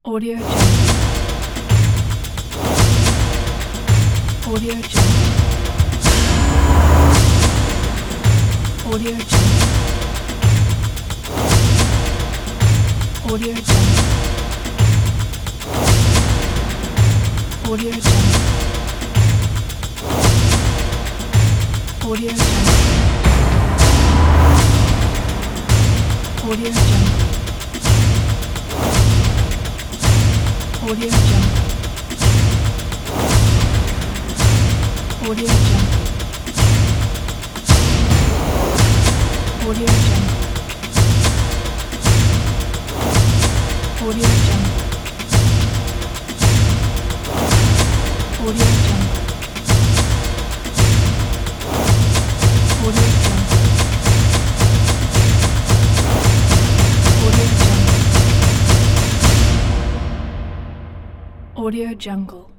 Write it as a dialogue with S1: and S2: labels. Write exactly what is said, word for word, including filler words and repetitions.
S1: Audio Jungle. Audio Jungle. Audio Jungle. Audio Jungle. Audio Jungle. Audio Jungle. Audio Jungle. Audio Jungle. Audio Jungle. Audio Jungle. Audio Jungle. Audio Jungle. Audio Jungle. Audio Jungle. Audio Jungle.